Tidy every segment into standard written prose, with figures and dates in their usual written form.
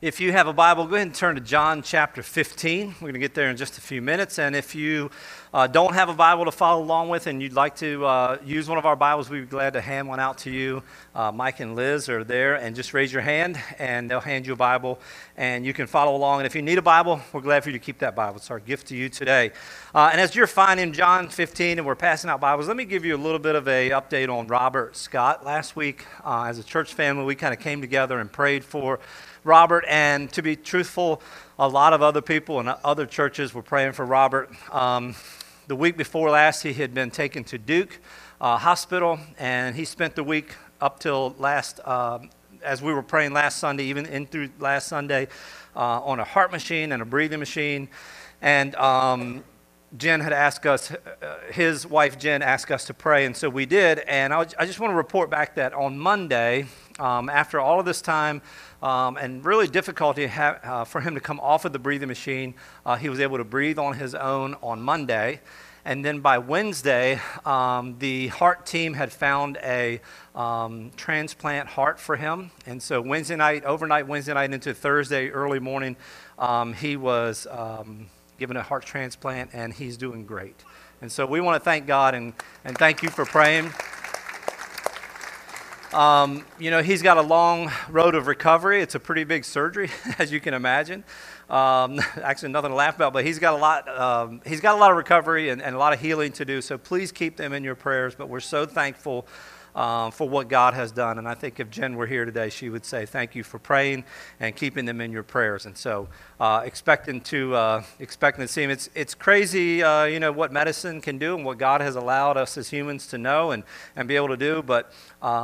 If you have a Bible, go ahead and turn to John chapter 15. We're going to get there in just a few minutes. And if you don't have a Bible to follow along with and you'd like to use one of our Bibles, we'd be glad to hand one out to you. Mike and Liz are there, and just raise your hand, and they'll hand you a Bible, and you can follow along. And if you need a Bible, we're glad for you to keep that Bible. It's our gift to you today. And as you're finding John 15 and we're passing out Bibles, let me give you a little bit of an update on Robert Scott. Last week, as a church family, we kind of came together and prayed for Robert, and to be truthful, a lot of other people and other churches were praying for Robert. The week before last, he had been taken to Duke Hospital, and he spent the week up till last, as we were praying last Sunday, even in through last Sunday, on a heart machine and a breathing machine. And Jen had asked us, his wife Jen asked us to pray, and so we did. And I just want to report back that on Monday, after all of this time, and really difficulty for him to come off of the breathing machine, he was able to breathe on his own on Monday. And then by Wednesday, the heart team had found a transplant heart for him. And so overnight Wednesday night into Thursday early morning, he was given a heart transplant, and he's doing great. And so we want to thank God and thank you for praying. He's got a long road of recovery. It's a pretty big surgery, as you can imagine. Actually, nothing to laugh about, but he's got a lot of recovery and a lot of healing to do. So please keep them in your prayers. But we're so thankful for what God has done. And I think if Jen were here today, she would say thank you for praying and keeping them in your prayers. And so expecting to see him. It's crazy, what medicine can do and what God has allowed us as humans to know and be able to do. But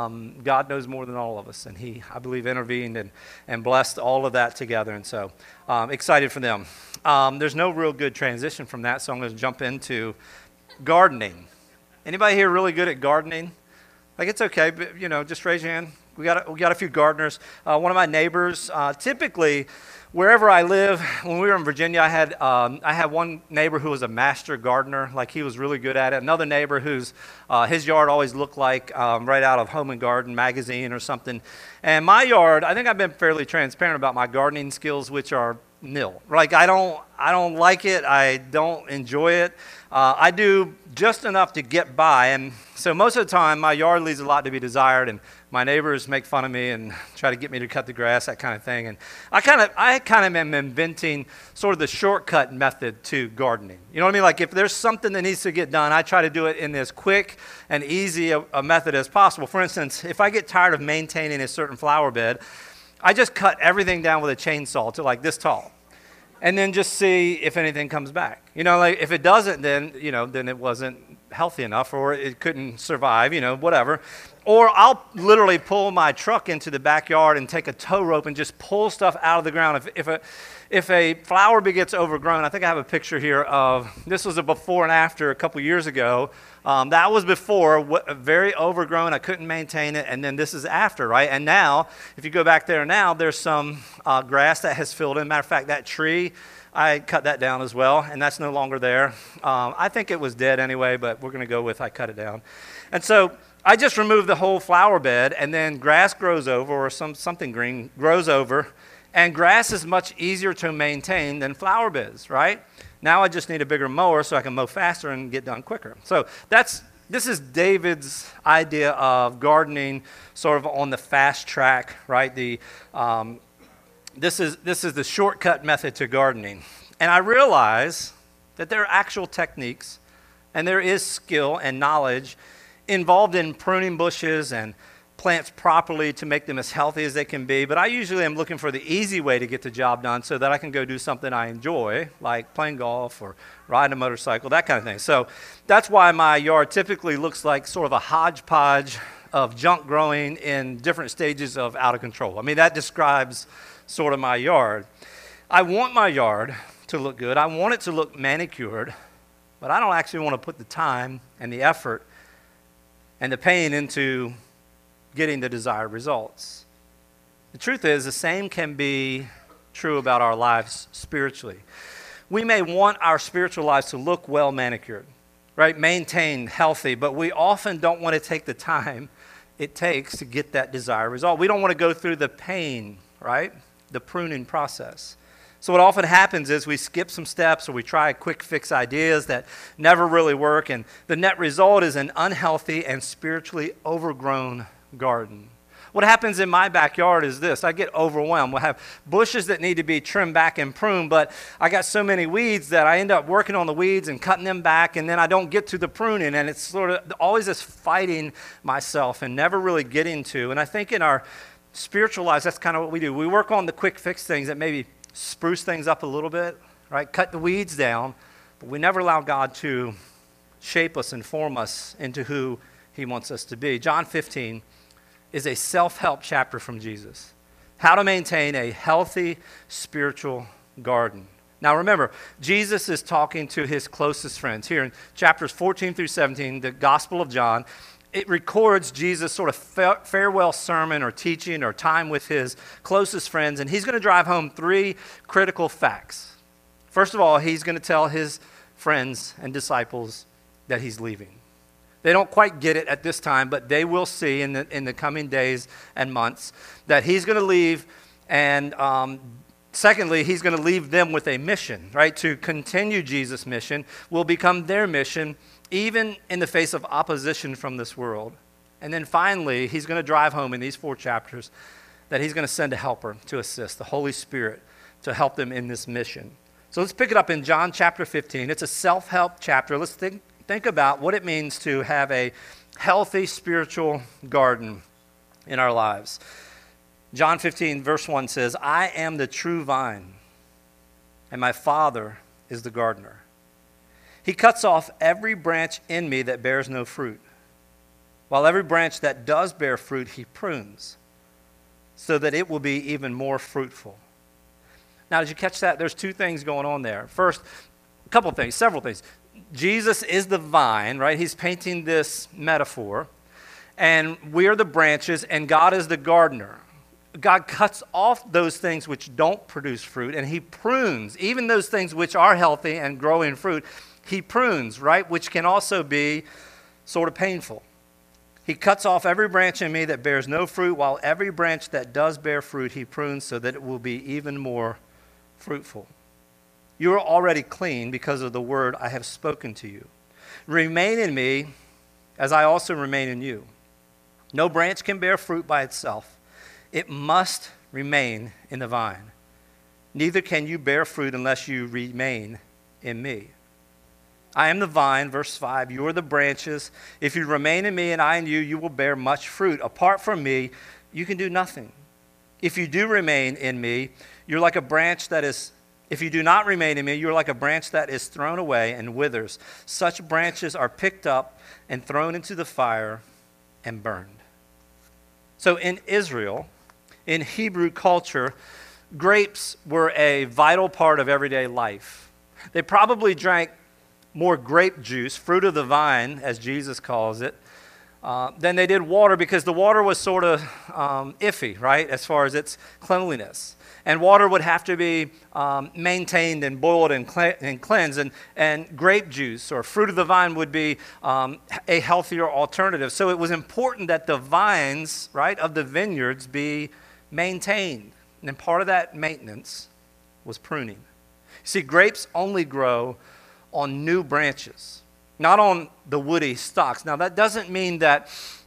God knows more than all of us. And he, I believe, intervened and blessed all of that together. And so excited for them. There's no real good transition from that, so I'm going to jump into gardening. Anybody here really good at gardening? Like, it's okay, but, just raise your hand. We got a few gardeners. One of my neighbors, typically, wherever I live, when we were in Virginia, I had one neighbor who was a master gardener. Like, he was really good at it. Another neighbor whose his yard always looked like right out of Home and Garden magazine or something. And my yard, I think I've been fairly transparent about my gardening skills, which are nil. Like, I don't like it. I don't enjoy it. I do just enough to get by, and so most of the time my yard leaves a lot to be desired, and my neighbors make fun of me and try to get me to cut the grass, that kind of thing. And I kind of am inventing sort of the shortcut method to gardening. You know what I mean? Like, if there's something that needs to get done, I try to do it in as quick and easy a method as possible. For instance, if I get tired of maintaining a certain flower bed, I just cut everything down with a chainsaw to like this tall, and then just see if anything comes back. Like, if it doesn't, then it wasn't healthy enough, or it couldn't survive, whatever. Or I'll literally pull my truck into the backyard and take a tow rope and just pull stuff out of the ground. If a flower bed gets overgrown, I think I have a picture here of, this was a before and after a couple years ago. That was before, very overgrown, I couldn't maintain it, and then this is after, right? And now, if you go back there now, there's some grass that has filled in. Matter of fact, that tree, I cut that down as well, and that's no longer there. I think it was dead anyway, but we're going to go with I cut it down. And so I just removed the whole flower bed, and then grass grows over, or something green grows over, and grass is much easier to maintain than flower beds, right? Now I just need a bigger mower so I can mow faster and get done quicker. So this is David's idea of gardening sort of on the fast track, right? This is the shortcut method to gardening. And I realize that there are actual techniques and there is skill and knowledge involved in pruning bushes and plants properly to make them as healthy as they can be. But I usually am looking for the easy way to get the job done so that I can go do something I enjoy, like playing golf or riding a motorcycle, that kind of thing. So that's why my yard typically looks like sort of a hodgepodge of junk growing in different stages of out of control. I mean, that describes sort of my yard. I want my yard to look good. I want it to look manicured, but I don't actually want to put the time and the effort and the pain into getting the desired results. The truth is, the same can be true about our lives spiritually. We may want our spiritual lives to look well manicured, right? Maintained, healthy, but we often don't want to take the time it takes to get that desired result. We don't want to go through the pain, right, the pruning process. So what often happens is we skip some steps or we try quick fix ideas that never really work, and the net result is an unhealthy and spiritually overgrown garden. What happens in my backyard is this. I get overwhelmed. We'll have bushes that need to be trimmed back and pruned, but I got so many weeds that I end up working on the weeds and cutting them back, and then I don't get to the pruning, and it's sort of always this fighting myself and never really getting to. And I think in our spiritual lives, that's kind of what we do. We work on the quick fix things that maybe spruce things up a little bit, right? Cut the weeds down, but we never allow God to shape us and form us into who he wants us to be. John 15 is a self-help chapter from Jesus. How to maintain a healthy spiritual garden. Now remember, Jesus is talking to his closest friends. Here in chapters 14 through 17, the Gospel of John, it records Jesus' sort of farewell sermon or teaching or time with his closest friends, and he's going to drive home three critical facts. First of all, he's going to tell his friends and disciples that he's leaving. They don't quite get it at this time, but they will see in the coming days and months that he's going to leave, and secondly, he's going to leave them with a mission, right? To continue Jesus' mission will become their mission, even in the face of opposition from this world. And then finally, he's going to drive home in these 4 chapters that he's going to send a helper to assist, the Holy Spirit, to help them in this mission. So let's pick it up in John chapter 15. It's a self-help chapter. Let's think about what it means to have a healthy spiritual garden in our lives. John 15, verse 1 says, I am the true vine, and my Father is the gardener. He cuts off every branch in me that bears no fruit, while every branch that does bear fruit he prunes, so that it will be even more fruitful. Now, did you catch that? There's 2 things going on there. First, a couple of things, several things. Jesus is the vine, right? He's painting this metaphor, and we are the branches, and God is the gardener. God cuts off those things which don't produce fruit, and he prunes, even those things which are healthy and growing fruit, he prunes, right? Which can also be sort of painful. He cuts off every branch in me that bears no fruit, while every branch that does bear fruit he prunes so that it will be even more fruitful. You are already clean because of the word I have spoken to you. Remain in me as I also remain in you. No branch can bear fruit by itself. It must remain in the vine. Neither can you bear fruit unless you remain in me. I am the vine, verse 5. You are the branches. If you remain in me and I in you, you will bear much fruit. Apart from me, you can do nothing. If you do remain in me, you're like a branch that is If you do not remain in me, you are like a branch that is thrown away and withers. Such branches are picked up and thrown into the fire and burned. So in Israel, in Hebrew culture, grapes were a vital part of everyday life. They probably drank more grape juice, fruit of the vine, as Jesus calls it, than they did water, because the water was sort of iffy, right, as far as its cleanliness. And water would have to be maintained and boiled and cleansed. And grape juice or fruit of the vine would be a healthier alternative. So it was important that the vines, right, of the vineyards be maintained. And part of that maintenance was pruning. See, grapes only grow on new branches, not on the woody stalks. Now, that doesn't mean that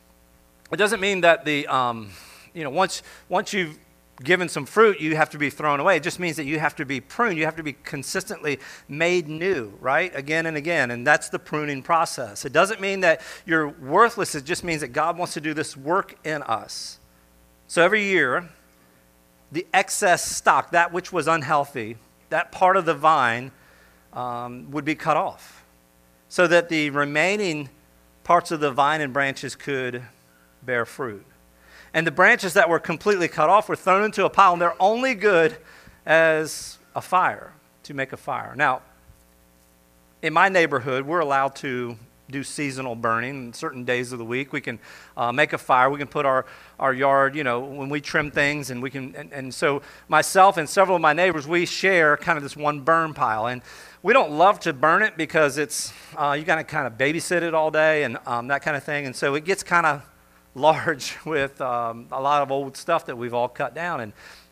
the once you've given some fruit, you have to be thrown away. It just means that you have to be pruned. You have to be consistently made new, right? Again and again. And that's the pruning process. It doesn't mean that you're worthless. It just means that God wants to do this work in us. So every year, the excess stock, that which was unhealthy, that part of the vine would be cut off so that the remaining parts of the vine and branches could bear fruit. And the branches that were completely cut off were thrown into a pile, and they're only good as a fire, to make a fire. Now, in my neighborhood, we're allowed to do seasonal burning. On certain days of the week, we can make a fire. We can put our yard, when we trim things, and we can. And so myself and several of my neighbors, we share kind of this one burn pile. And we don't love to burn it because it's you got to kind of babysit it all day and that kind of thing. And so it gets kind of large with a lot of old stuff that we've all cut down. And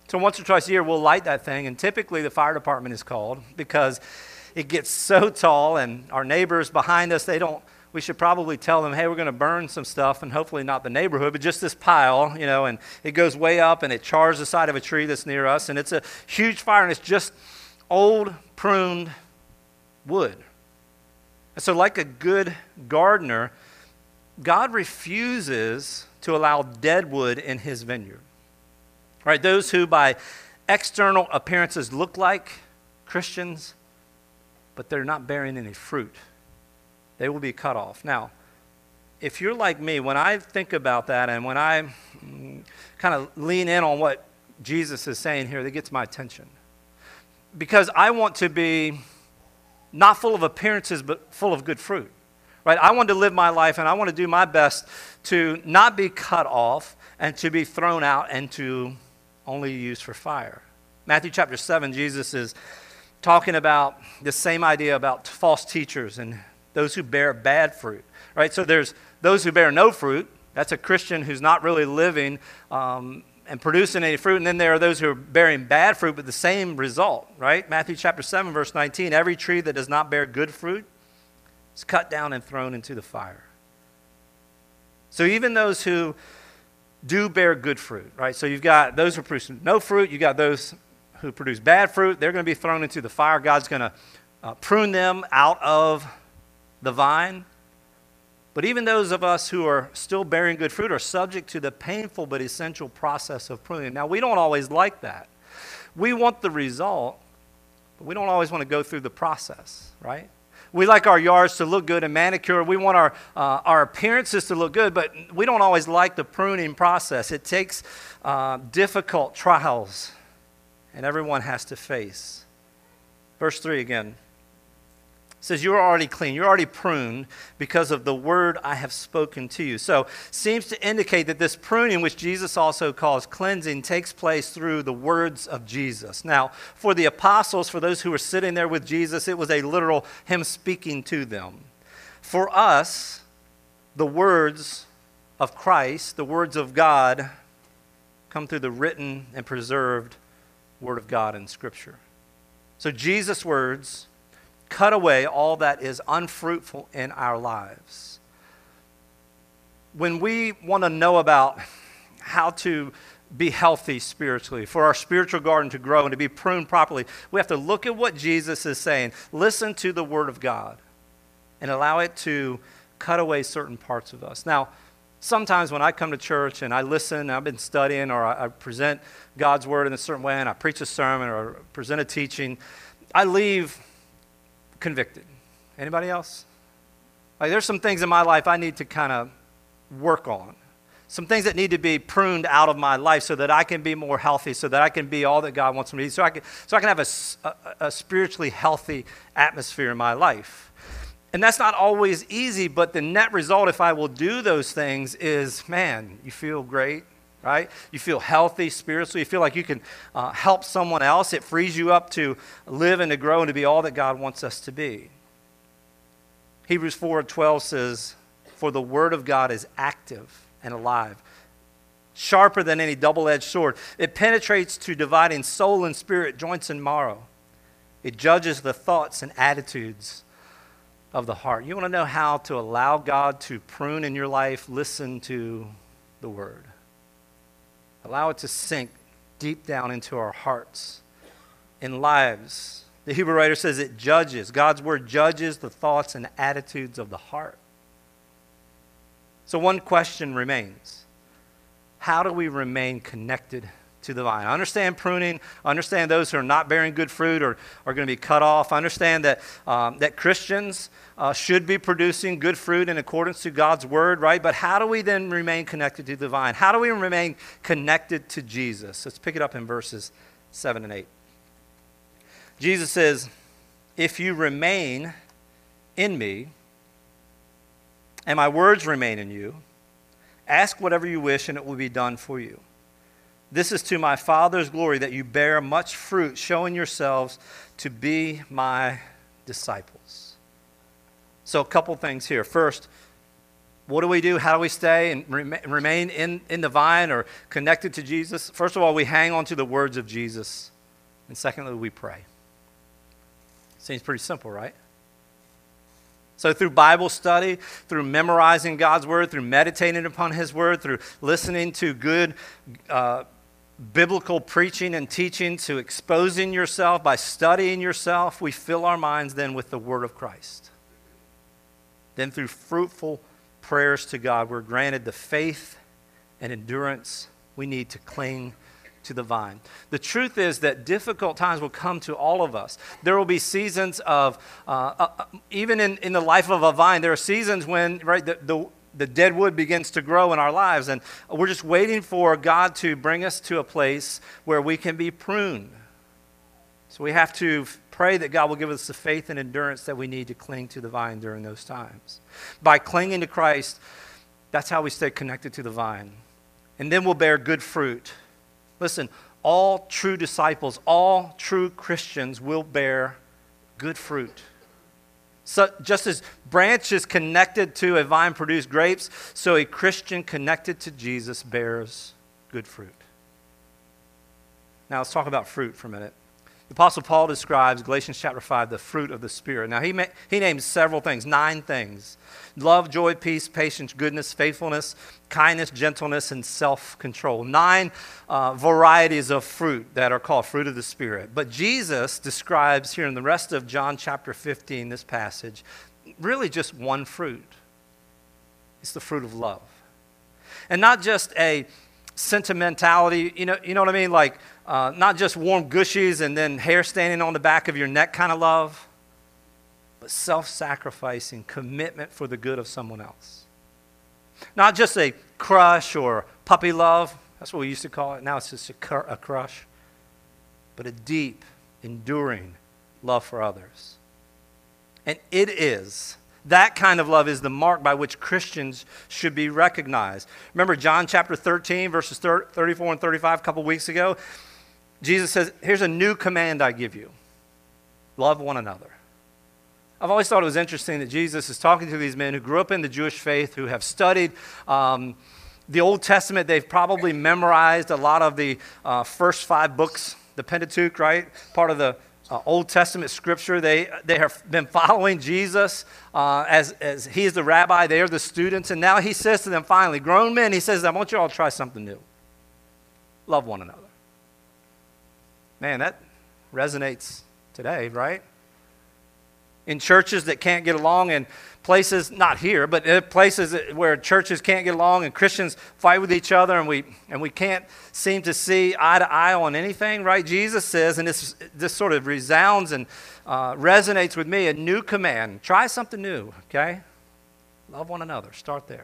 So once or twice a year, we'll light that thing, and typically the fire department is called because it gets so tall, and our neighbors behind us, we should probably tell them, hey, we're going to burn some stuff, and hopefully not the neighborhood, but just this pile, and it goes way up, and it chars the side of a tree that's near us, and it's a huge fire, and it's just old, pruned wood. And so like a good gardener, God refuses to allow dead wood in his vineyard. Right, those who by external appearances look like Christians, but they're not bearing any fruit, they will be cut off. Now, if you're like me, when I think about that and when I kind of lean in on what Jesus is saying here, that gets my attention. Because I want to be not full of appearances, but full of good fruit. Right? I want to live my life, and I want to do my best to not be cut off and to be thrown out and to only used for fire. Matthew chapter 7, Jesus is talking about the same idea about false teachers and those who bear bad fruit. Right? So there's those who bear no fruit. That's a Christian who's not really living and producing any fruit. And then there are those who are bearing bad fruit, but the same result. Right? Matthew chapter 7, verse 19, every tree that does not bear good fruit is cut down and thrown into the fire. So even those who do bear good fruit, right? So you've got those who produce no fruit. You've got those who produce bad fruit. They're going to be thrown into the fire. God's going to prune them out of the vine. But even those of us who are still bearing good fruit are subject to the painful but essential process of pruning. Now, we don't always like that. We want the result, but we don't always want to go through the process, right? We like our yards to look good and manicured. We want our appearances to look good, but we don't always like the pruning process. It takes difficult trials, and everyone has to face. Verse 3 again. It says, you are already clean. You're already pruned because of the word I have spoken to you. So seems to indicate that this pruning, which Jesus also calls cleansing, takes place through the words of Jesus. Now, for the apostles, for those who were sitting there with Jesus, it was a literal him speaking to them. For us, the words of Christ, the words of God, come through the written and preserved word of God in Scripture. So Jesus' words cut away all that is unfruitful in our lives. When we want to know about how to be healthy spiritually, for our spiritual garden to grow and to be pruned properly, we have to look at what Jesus is saying, listen to the Word of God, and allow it to cut away certain parts of us. Now, sometimes when I come to church and I listen, I've been studying, or I present God's Word in a certain way, and I preach a sermon or present a teaching, I leave convicted. Anybody else? Like, there's some things in my life I need to kind of work on. Some things that need to be pruned out of my life so that I can be more healthy, so that I can be all that God wants me to be, so I can have a spiritually healthy atmosphere in my life. And that's not always easy, but the net result, if I will do those things, is, man, you feel great. Right? You feel healthy spiritually. You feel like you can help someone else. It frees you up to live and to grow and to be all that God wants us to be. Hebrews 4:12 says, for the word of God is active and alive, sharper than any double-edged sword. It penetrates to dividing soul and spirit, joints and marrow. It judges the thoughts and attitudes of the heart. You want to know how to allow God to prune in your life? Listen to the word. Allow it to sink deep down into our hearts and lives. The Hebrew writer says it judges. God's word judges the thoughts and attitudes of the heart. So one question remains. How do we remain connected to the vine? I understand pruning. I understand those who are not bearing good fruit are going to be cut off. I understand that that Christians should be producing good fruit in accordance to God's word, right? But how do we then remain connected to the vine? How do we remain connected to Jesus? Let's pick it up in verses 7 and 8. Jesus says, if you remain in me and my words remain in you, ask whatever you wish and it will be done for you. This is to my Father's glory that you bear much fruit, showing yourselves to be my disciples. So a couple things here. First, what do we do? How do we stay and remain in the vine or connected to Jesus? First of all, we hang on to the words of Jesus. And secondly, we pray. Seems pretty simple, right? So through Bible study, through memorizing God's word, through meditating upon his word, through listening to good biblical preaching and teaching, to exposing yourself by studying yourself, we fill our minds then with the word of Christ. Then through fruitful prayers to God, we're granted the faith and endurance we need to cling to the vine. The truth is that difficult times will come to all of us. There will be seasons of, even in the life of a vine, there are seasons when, right, the dead wood begins to grow in our lives, and we're just waiting for God to bring us to a place where we can be pruned. So we have to pray that God will give us the faith and endurance that we need to cling to the vine during those times. By clinging to Christ, that's how we stay connected to the vine. And then we'll bear good fruit. Listen, all true disciples, all true Christians will bear good fruit. So just as branches connected to a vine produce grapes, so a Christian connected to Jesus bears good fruit. Now let's talk about fruit for a minute. The Apostle Paul describes, Galatians chapter 5, the fruit of the Spirit. Now he names several things, 9 things. Love, joy, peace, patience, goodness, faithfulness, kindness, gentleness, and self-control. 9 varieties of fruit that are called fruit of the Spirit. But Jesus describes here in the rest of John chapter 15, this passage, really just one fruit. It's the fruit of love. And not just a sentimentality, you know what I mean? Like not just warm gushies and then hair standing on the back of your neck kind of love, but self-sacrificing commitment for the good of someone else. Not just a crush or puppy love. That's what we used to call it. Now it's just a crush. But a deep, enduring love for others. And that kind of love is the mark by which Christians should be recognized. Remember John chapter 13, verses 34 and 35 a couple weeks ago? Jesus says, here's a new command I give you. Love one another. I've always thought it was interesting that Jesus is talking to these men who grew up in the Jewish faith, who have studied the Old Testament. They've probably memorized a lot of the first 5 books, the Pentateuch, right? Part of the Old Testament scripture. They have been following Jesus as he is the rabbi. They are the students. And now he says to them finally, grown men, he says, I want you all to try something new. Love one another. Man, that resonates today, right? In churches that can't get along, and places, not here, but places where churches can't get along and Christians fight with each other, and we can't seem to see eye to eye on anything, right? Jesus says, and this sort of resounds and resonates with me, a new command. Try something new, okay? Love one another. Start there.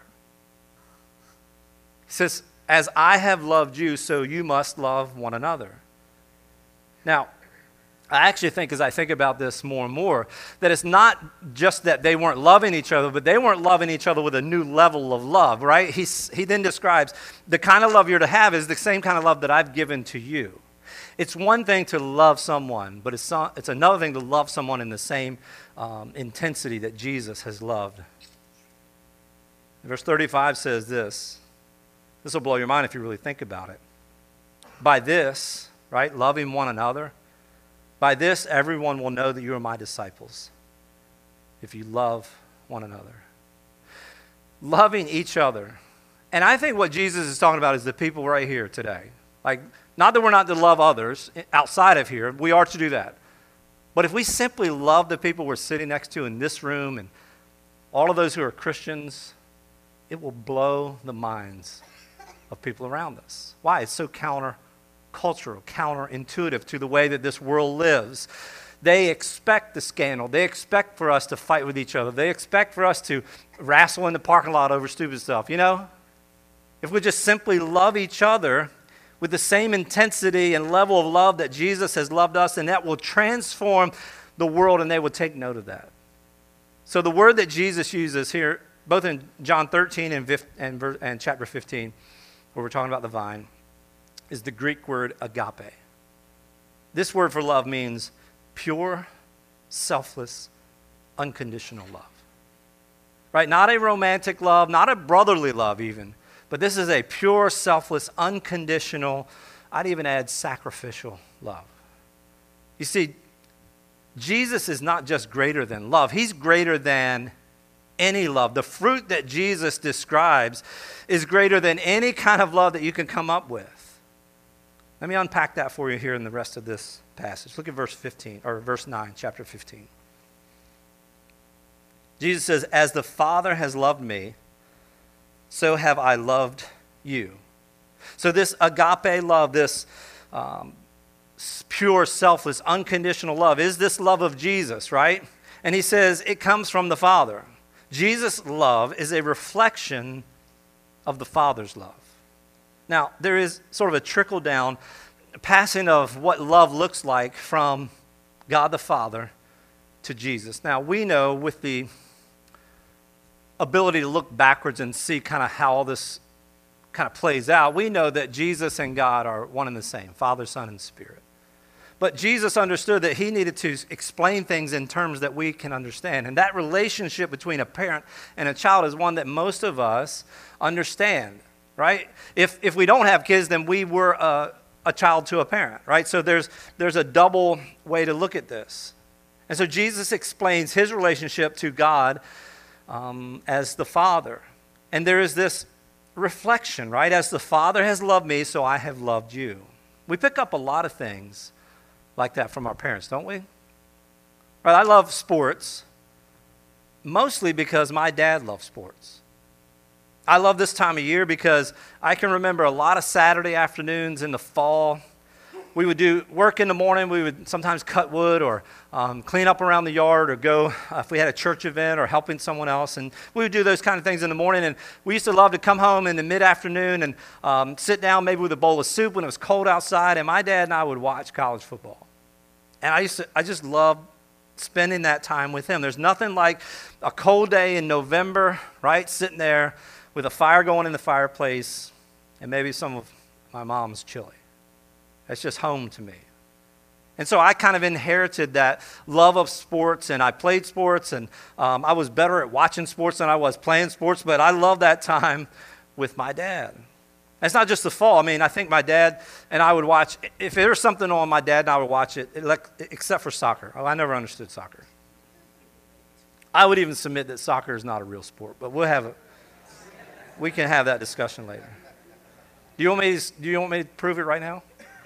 He says, as I have loved you, so you must love one another. Now, I actually think, as I think about this more and more, that it's not just that they weren't loving each other, but they weren't loving each other with a new level of love, right? He then describes the kind of love you're to have is the same kind of love that I've given to you. It's one thing to love someone, but it's another thing to love someone in the same intensity that Jesus has loved. Verse 35 says this. This will blow your mind if you really think about it. By this, right, loving one another, by this, everyone will know that you are my disciples, if you love one another. Loving each other. And I think what Jesus is talking about is the people right here today. Like, not that we're not to love others outside of here. We are to do that. But if we simply love the people we're sitting next to in this room and all of those who are Christians, it will blow the minds of people around us. Why? It's so countercultural, counterintuitive to the way that this world lives. They expect the scandal. They expect for us to fight with each other. They expect for us to wrestle in the parking lot over stupid stuff, you know? If we just simply love each other with the same intensity and level of love that Jesus has loved us, and that will transform the world, and they will take note of that. So the word that Jesus uses here, both in John 13 and chapter 15, where we're talking about the vine, is the Greek word agape. This word for love means pure, selfless, unconditional love. right? Not a romantic love, not a brotherly love even, but this is a pure, selfless, unconditional, I'd even add sacrificial love. You see, Jesus is not just greater than love. He's greater than any love. The fruit that Jesus describes is greater than any kind of love that you can come up with. Let me unpack that for you here in the rest of this passage. Look at verse 15, or verse 9, chapter 15. Jesus says, "As the Father has loved me, so have I loved you." So this agape love, this pure, selfless, unconditional love is this love of Jesus, right? And he says it comes from the Father. Jesus' love is a reflection of the Father's love. Now, there is sort of a trickle-down passing of what love looks like from God the Father to Jesus. Now, we know with the ability to look backwards and see kind of how all this kind of plays out, we know that Jesus and God are one and the same, Father, Son, and Spirit. But Jesus understood that he needed to explain things in terms that we can understand. And that relationship between a parent and a child is one that most of us understand, right? If we don't have kids, then we were a child to a parent, right? So there's a double way to look at this. And so Jesus explains his relationship to God as the Father. And there is this reflection, right? As the Father has loved me, so I have loved you. We pick up a lot of things like that from our parents, don't we? Right, I love sports, mostly because my dad loved sports. I love this time of year because I can remember a lot of Saturday afternoons in the fall. We would do work in the morning. We would sometimes cut wood or clean up around the yard or go if we had a church event or helping someone else. And we would do those kind of things in the morning. And we used to love to come home in the mid-afternoon and sit down maybe with a bowl of soup when it was cold outside. And my dad and I would watch college football. And I just loved spending that time with him. There's nothing like a cold day in November, right? Sitting there with a fire going in the fireplace and maybe some of my mom's chili. That's just home to me. And so I kind of inherited that love of sports, and I played sports, and I was better at watching sports than I was playing sports, but I love that time with my dad. It's not just the fall. I mean, I think my dad and I would watch, if there was something on, my dad and I would watch it, except for soccer. Oh, I never understood soccer. I would even submit that soccer is not a real sport, but we can have that discussion later. Do you want me to prove it right now?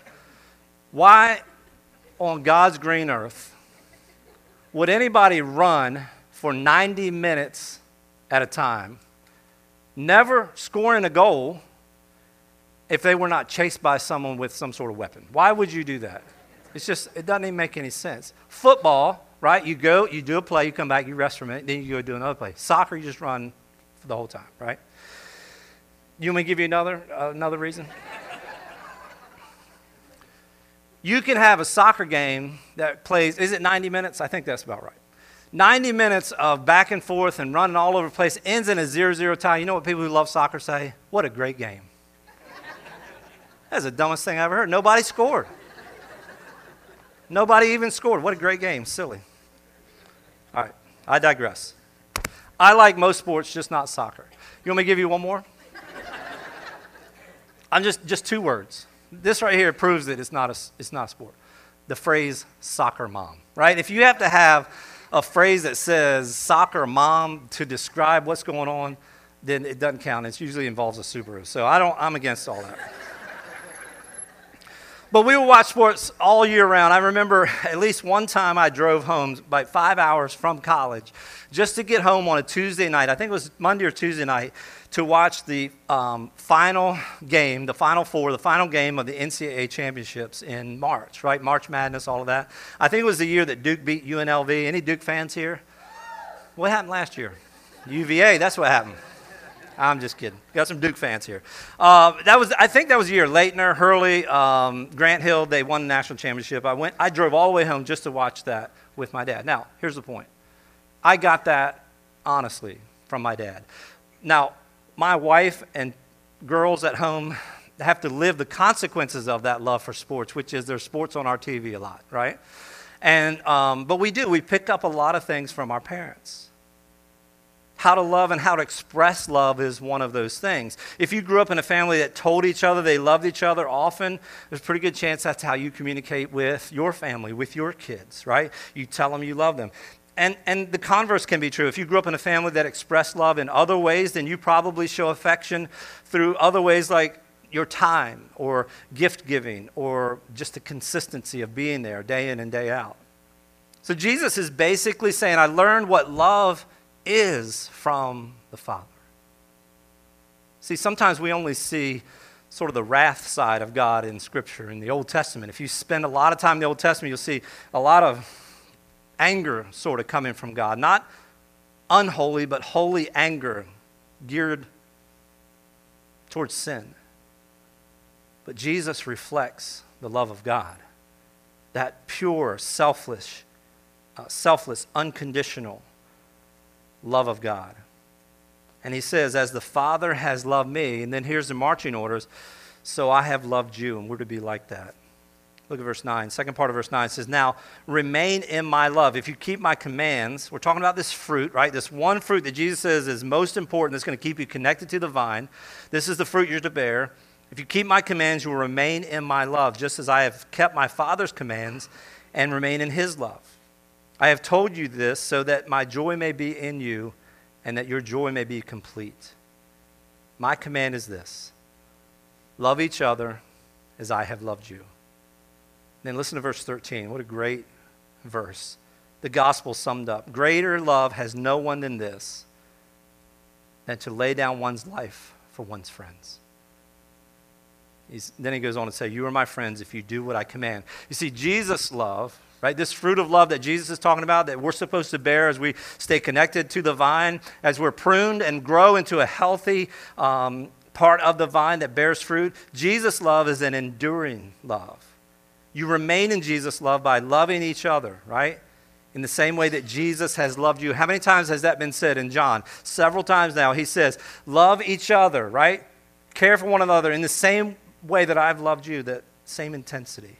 Why on God's green earth would anybody run for 90 minutes at a time, never scoring a goal, if they were not chased by someone with some sort of weapon? Why would you do that? It doesn't even make any sense. Football, right? You go, you do a play, you come back, you rest for a minute, then you go do another play. Soccer, you just run for the whole time, right? You want me to give you another reason? You can have a soccer game that plays, is it 90 minutes? I think that's about right. 90 minutes of back and forth and running all over the place, ends in a 0-0 tie. You know what people who love soccer say? What a great game. That's the dumbest thing I ever heard. Nobody scored. Nobody even scored. What a great game. Silly. All right, I digress. I like most sports, just not soccer. You want me to give you one more? I'm just 2 words. This right here proves that it's not a sport. The phrase soccer mom, right? If you have to have a phrase that says soccer mom to describe what's going on, then it doesn't count. It usually involves a Subaru. So I'm against all that. But we would watch sports all year round. I remember at least one time I drove home about 5 hours from college just to get home on a Tuesday night. I think it was Monday or Tuesday night to watch the final game, the Final Four, the final game of the NCAA championships in March, right? March Madness, all of that. I think it was the year that Duke beat UNLV. Any Duke fans here? What happened last year? UVA, that's what happened. I'm just kidding. Got some Duke fans here. I think that was the year Leitner, Hurley, Grant Hill, they won the national championship. I drove all the way home just to watch that with my dad. Now, here's the point. I got that honestly from my dad. Now, my wife and girls at home have to live the consequences of that love for sports, which is there's sports on our TV a lot, right? And but we pick up a lot of things from our parents. how to love and how to express love is one of those things. If you grew up in a family that told each other they loved each other often, there's a pretty good chance that's how you communicate with your family, with your kids, right? You tell them you love them. And the converse can be true. If you grew up in a family that expressed love in other ways, then you probably show affection through other ways like your time or gift giving or just the consistency of being there day in and day out. So Jesus is basically saying, I learned what love is from the Father. See, sometimes we only see sort of the wrath side of God in Scripture, in the Old Testament. If you spend a lot of time in the Old Testament, you'll see a lot of anger sort of coming from God. Not unholy, but holy anger geared towards sin. But Jesus reflects the love of God. That pure, selfless, unconditional love of God. And he says, as the Father has loved me, and then here's the marching orders, so I have loved you, and we're to be like that. Look at verse 9. Second part of verse 9 says, now remain in my love. If you keep my commands, we're talking about this fruit, right? This one fruit that Jesus says is most important, that's going to keep you connected to the vine. This is the fruit you're to bear. If you keep my commands, you will remain in my love, just as I have kept my Father's commands and remain in his love. I have told you this so that my joy may be in you and that your joy may be complete. My command is this: love each other as I have loved you. Then listen to verse 13. What a great verse. The gospel summed up. Greater love has no one than this, than to lay down one's life for one's friends. Then he goes on to say, you are my friends if you do what I command. You see, Jesus' love, right? This fruit of love that Jesus is talking about, that we're supposed to bear as we stay connected to the vine, as we're pruned and grow into a healthy part of the vine that bears fruit. Jesus' love is an enduring love. You remain in Jesus' love by loving each other, right? In the same way that Jesus has loved you. How many times has that been said in John? Several times now. He says, love each other, right? Care for one another in the same way that I've loved you, that same intensity.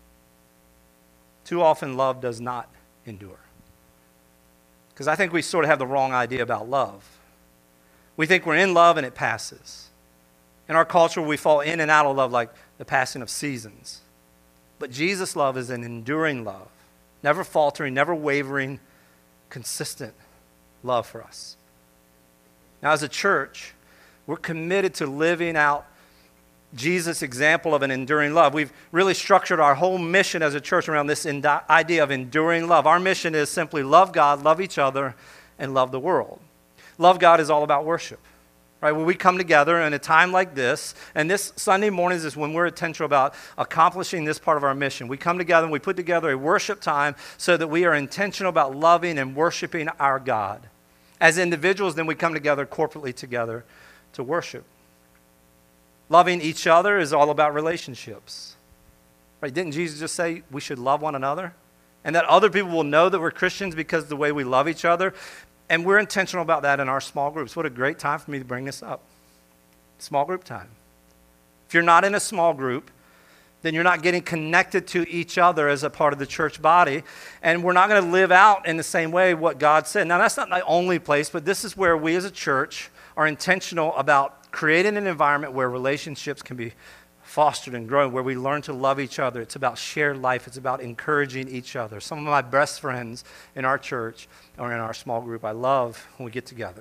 Too often, love does not endure. Because I think we sort of have the wrong idea about love. We think we're in love and it passes. In our culture, we fall in and out of love like the passing of seasons. But Jesus' love is an enduring love, never faltering, never wavering, consistent love for us. Now, as a church, we're committed to living out Jesus' example of an enduring love. We've really structured our whole mission as a church around this idea of enduring love. Our mission is simply love God, love each other, and love the world. Love God is all about worship. Right, when we come together in a time like this, and this Sunday mornings is when we're intentional about accomplishing this part of our mission. We come together and we put together a worship time so that we are intentional about loving and worshiping our God. As individuals, then we come together corporately together to worship. Loving each other is all about relationships. Right, didn't Jesus just say we should love one another? And that other people will know that we're Christians because of the way we love each other? And we're intentional about that in our small groups. What a great time for me to bring this up. Small group time. If you're not in a small group, then you're not getting connected to each other as a part of the church body. And we're not going to live out in the same way what God said. Now, that's not the only place, but this is where we as a church are intentional about creating an environment where relationships can be fostered and grown, where we learn to love each other. It's about shared life. It's about encouraging each other. Some of my best friends in our church or in our small group, I love when we get together.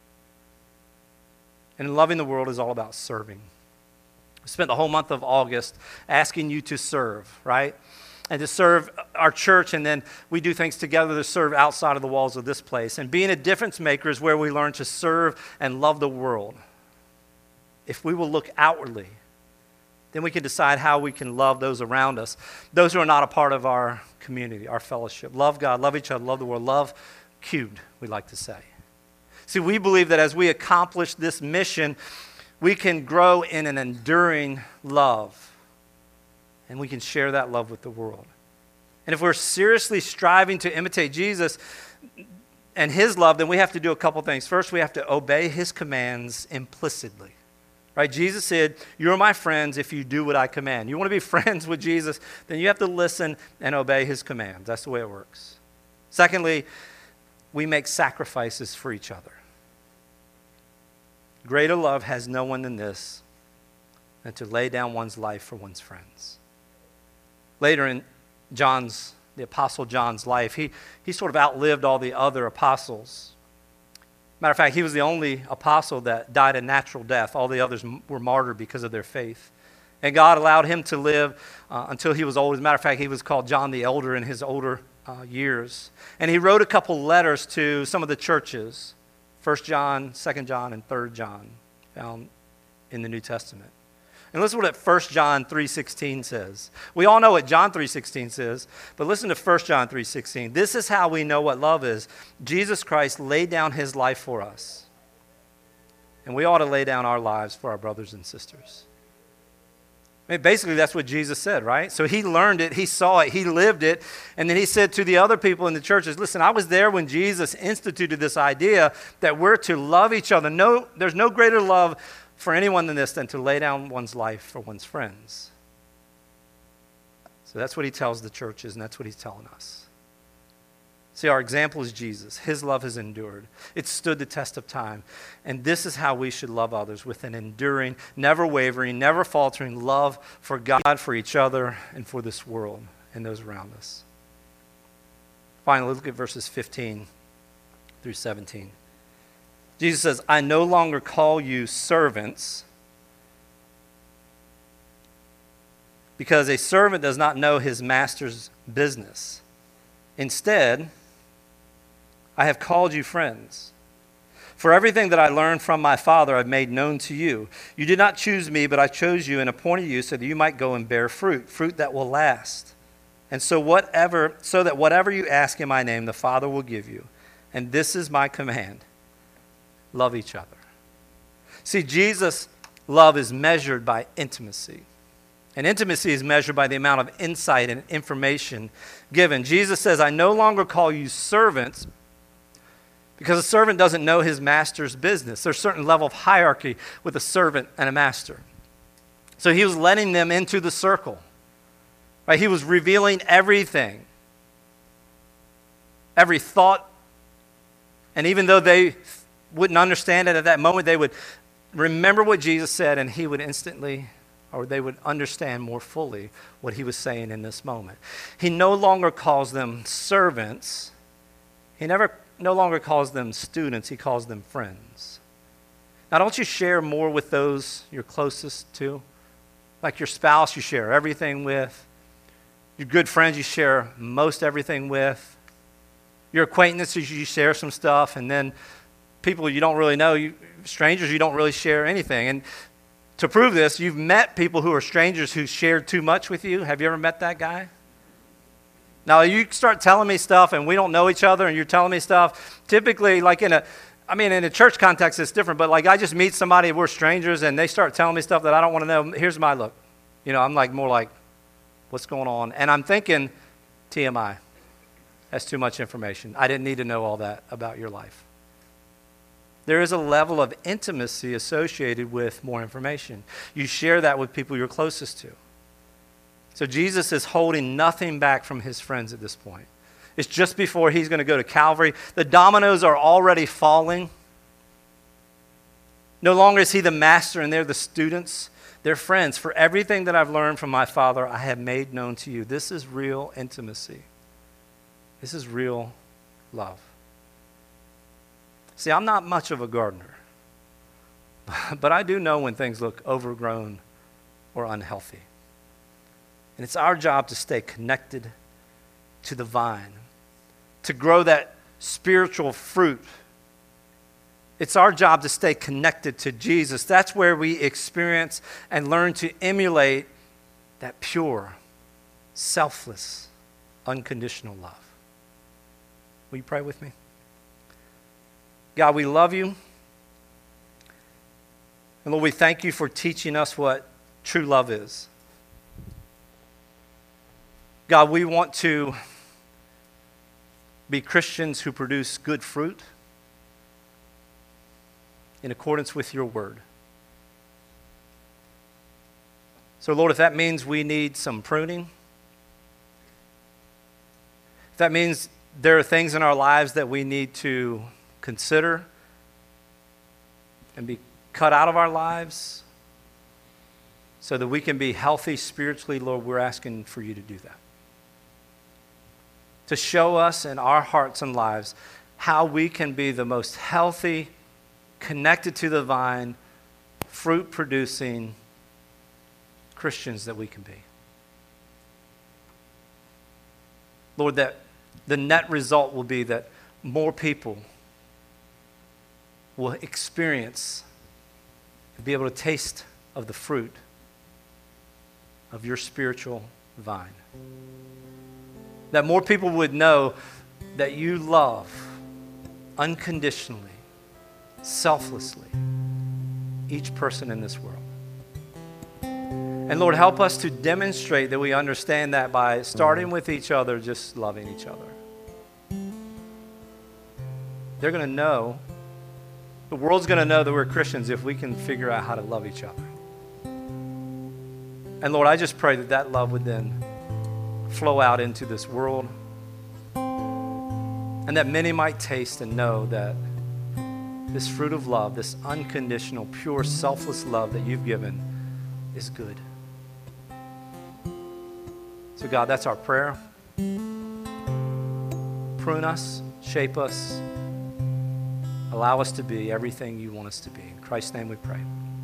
And loving the world is all about serving. We spent the whole month of August asking you to serve, right? And to serve our church, and then we do things together to serve outside of the walls of this place. And being a difference maker is where we learn to serve and love the world. If we will look outwardly, then we can decide how we can love those around us, those who are not a part of our community, our fellowship. Love God, love each other, love the world, love cubed, we like to say. See, we believe that as we accomplish this mission, we can grow in an enduring love, and we can share that love with the world. And if we're seriously striving to imitate Jesus and his love, then we have to do a couple things. First, we have to obey his commands implicitly. Right? Jesus said, you're my friends if you do what I command. You want to be friends with Jesus, then you have to listen and obey his commands. That's the way it works. Secondly, we make sacrifices for each other. Greater love has no one than this, than to lay down one's life for one's friends. Later in the Apostle John's life, he sort of outlived all the other apostles. Matter of fact, he was the only apostle that died a natural death. All the others were martyred because of their faith. And God allowed him to live until he was old. As a matter of fact, he was called John the Elder in his older years. And he wrote a couple letters to some of the churches, 1 John, 2 John, and 3 John, found in the New Testament. And listen to what 1 John 3:16 says. We all know what John 3:16 says, but listen to 1 John 3:16. This is how we know what love is. Jesus Christ laid down his life for us. And we ought to lay down our lives for our brothers and sisters. I mean, basically, that's what Jesus said, right? So he learned it, he saw it, he lived it, and then he said to the other people in the churches, listen, I was there when Jesus instituted this idea that we're to love each other. No, there's no greater love for anyone than this, than to lay down one's life for one's friends. So that's what he tells the churches, and that's what he's telling us. See, our example is Jesus. His love has endured. It stood the test of time. And this is how we should love others, with an enduring, never wavering, never faltering love for God, for each other, and for this world and those around us. Finally, look at verses 15 through 17. Jesus says, I no longer call you servants, because a servant does not know his master's business. Instead, I have called you friends. For everything that I learned from my Father I've made known to you. You did not choose me, but I chose you and appointed you so that you might go and bear fruit, fruit that will last. And so that whatever you ask in my name, the Father will give you. And this is my command. Love each other. See, Jesus' love is measured by intimacy. And intimacy is measured by the amount of insight and information given. Jesus says, I no longer call you servants, because a servant doesn't know his master's business. There's a certain level of hierarchy with a servant and a master. So he was letting them into the circle. Right? He was revealing everything. Every thought. And even though they wouldn't understand it at that moment, they would remember what Jesus said, and he would instantly, or they would understand more fully what he was saying in this moment. He no longer calls them servants. He no longer calls them students. He calls them friends. Now, don't you share more with those you're closest to? Like your spouse, you share everything with. Your good friends, you share most everything with. Your acquaintances, you share some stuff. And then people you don't really know, strangers, you don't really share anything. And to prove this, you've met people who are strangers who shared too much with you. Have you ever met that guy? Now, you start telling me stuff and we don't know each other and you're telling me stuff. Typically, like in a church context, it's different. But like I just meet somebody, we're strangers, and they start telling me stuff that I don't want to know. Here's my look. I'm like more like, what's going on? And I'm thinking, TMI. That's too much information. I didn't need to know all that about your life. There is a level of intimacy associated with more information. You share that with people you're closest to. So Jesus is holding nothing back from his friends at this point. It's just before he's going to go to Calvary. The dominoes are already falling. No longer is he the master and they're the students. They're friends. For everything that I've learned from my Father, I have made known to you. This is real intimacy. This is real love. See, I'm not much of a gardener, but I do know when things look overgrown or unhealthy. And it's our job to stay connected to the vine, to grow that spiritual fruit. It's our job to stay connected to Jesus. That's where we experience and learn to emulate that pure, selfless, unconditional love. Will you pray with me? God, we love you. And Lord, we thank you for teaching us what true love is. God, we want to be Christians who produce good fruit in accordance with your word. So, Lord, if that means we need some pruning, if that means there are things in our lives that we need to consider and be cut out of our lives so that we can be healthy spiritually, Lord, we're asking for you to do that. To show us in our hearts and lives how we can be the most healthy, connected to the vine, fruit-producing Christians that we can be. Lord, that the net result will be that more people will experience and be able to taste of the fruit of your spiritual vine. That more people would know that you love unconditionally, selflessly, each person in this world. And Lord, help us to demonstrate that we understand that by starting with each other, just loving each other. They're going to know, the world's going to know that we're Christians if we can figure out how to love each other. And Lord, I just pray that that love would then flow out into this world, and that many might taste and know that this fruit of love, this unconditional, pure, selfless love that you've given is good. So God, that's our prayer. Prune us, shape us, allow us to be everything you want us to be. In Christ's name we pray.